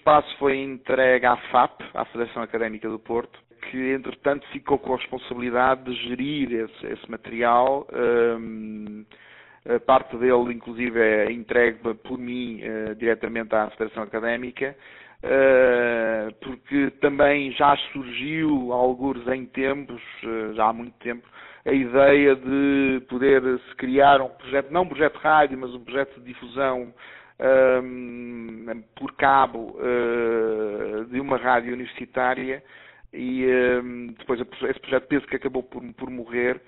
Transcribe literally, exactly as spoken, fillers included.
espaço foi entregue à F A P, à Federação Académica do Porto, que entretanto ficou com a responsabilidade de gerir esse, esse material. Um, a parte dele, inclusive, é entregue por mim uh, diretamente à Federação Académica, uh, porque também já surgiu, algures em tempos, uh, já há muito tempo, a ideia de poder-se criar um projeto, não um projeto de rádio, mas um projeto de difusão um, por cabo uh, de uma rádio universitária, e um, depois esse projeto penso que acabou por, por morrer,